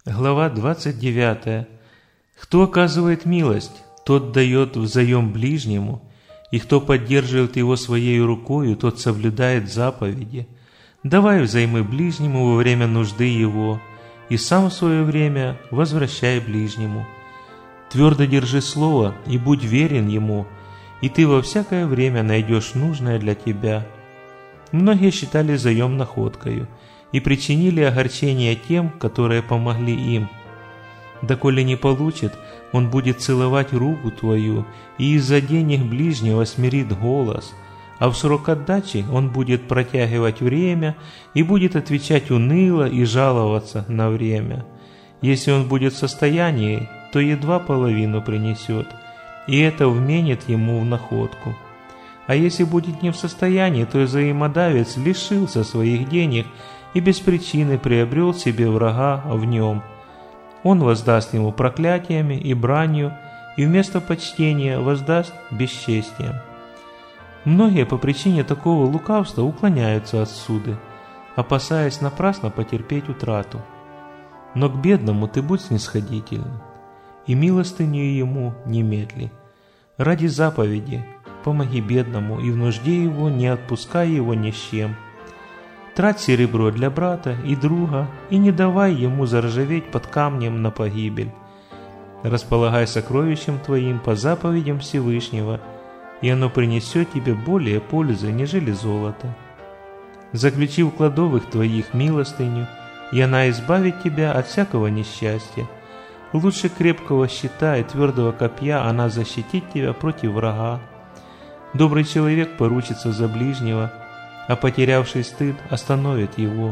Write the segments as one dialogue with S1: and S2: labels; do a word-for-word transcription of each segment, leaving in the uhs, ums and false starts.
S1: Глава двадцать девятая. Кто оказывает милость, тот дает взаим ближнему, и кто поддерживает его своей рукою, тот соблюдает заповеди. Давай взаймы ближнему во время нужды его, и сам в свое время возвращай ближнему. Твердо держи слово и будь верен ему, и ты во всякое время найдешь нужное для тебя. Многие считали заем находкою и причинили огорчение тем, которые помогли им. Доколе не получит, он будет целовать руку твою, и из-за денег ближнего смирит голос, а в срок отдачи он будет протягивать время и будет отвечать уныло и жаловаться на время. Если он будет в состоянии, то едва половину принесет, и это вменит ему в находку. А если будет не в состоянии, то взаимодавец лишился своих денег и без причины приобрел себе врага в нем. Он воздаст ему проклятиями и бранью, и вместо почтения воздаст бесчестием. Многие по причине такого лукавства уклоняются от суды, опасаясь напрасно потерпеть утрату. Но к бедному ты будь снисходителен, и милостыню ему немедли. Ради заповеди помоги бедному, и в нужде его не отпускай его ни с чем. Трать серебро для брата и друга, и не давай ему заржаветь под камнем на погибель. Располагай сокровищем твоим по заповедям Всевышнего, и оно принесет тебе более пользы, нежели золото. Заключи в кладовых твоих милостыню, и она избавит тебя от всякого несчастья. Лучше крепкого щита и твердого копья она защитит тебя против врага. Добрый человек поручится за ближнего, а потерявший стыд остановит его.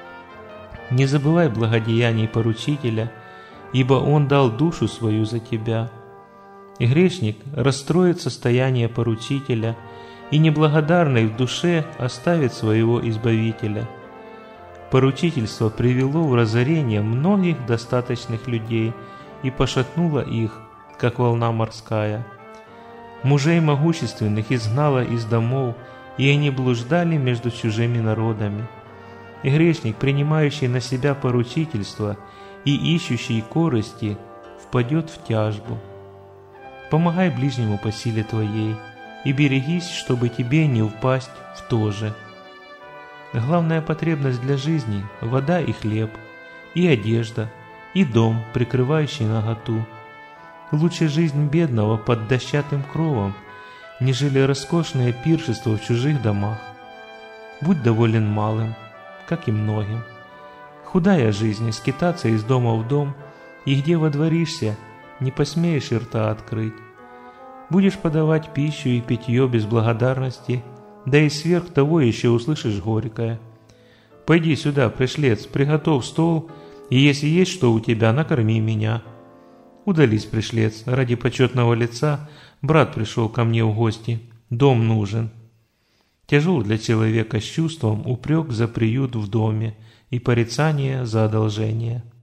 S1: Не забывай благодеяний поручителя, ибо он дал душу свою за тебя. И грешник расстроит состояние поручителя, и неблагодарный в душе оставит своего избавителя. Поручительство привело в разорение многих достаточных людей и пошатнуло их, как волна морская. Мужей могущественных изгнало из домов, и они блуждали между чужими народами. И грешник, принимающий на себя поручительство и ищущий корысти, впадет в тяжбу. Помогай ближнему по силе твоей, и берегись, чтобы тебе не упасть в то же. Главная потребность для жизни – вода и хлеб, и одежда, и дом, прикрывающий наготу. Лучше жизнь бедного под дощатым кровом, нежели роскошное пиршество в чужих домах. Будь доволен малым, как и многим. Худая жизнь, скитаться из дома в дом, и где водворишься, не посмеешь и рта открыть. Будешь подавать пищу и питье без благодарности, да и сверх того еще услышишь горькое. Пойди сюда, пришлец, приготовь стол, и если есть что у тебя, накорми меня. Удались, пришлец, ради почетного лица брат пришел ко мне в гости, дом нужен. Тяжел для человека с чувством упрек за приют в доме и порицание за одолжение.